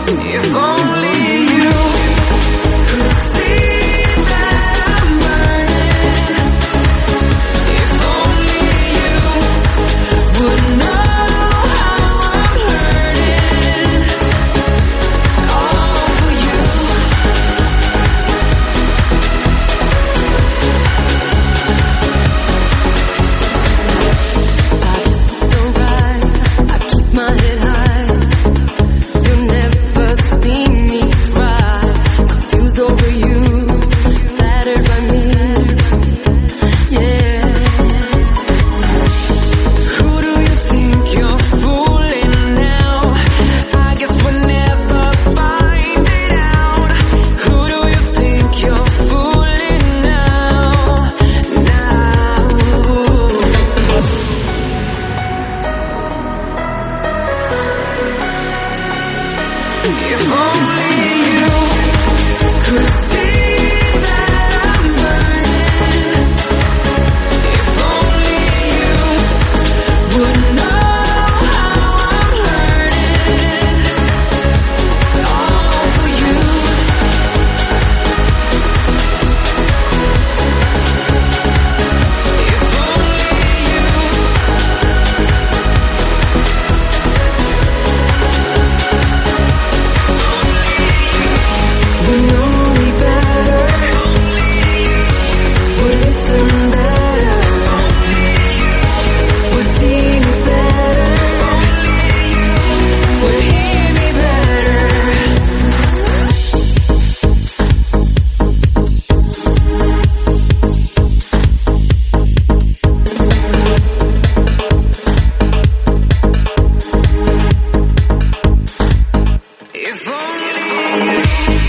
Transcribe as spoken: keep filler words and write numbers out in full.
If only you could see that I'm burning. If only you would know how I'm hurting. All for you. I guess it's alright. I keep my head high. You'll never see me cry. Confused over you, battered by me. Yeah. Who do you think you're fooling now? I guess we'll never find it out. Who do you think you're fooling now? Now. If only you could see that I'm burning. If only you would know how I'm hurting. All for you. If only you. Would know me better. Would listen better. Would see me better. Would hear me better. If only you.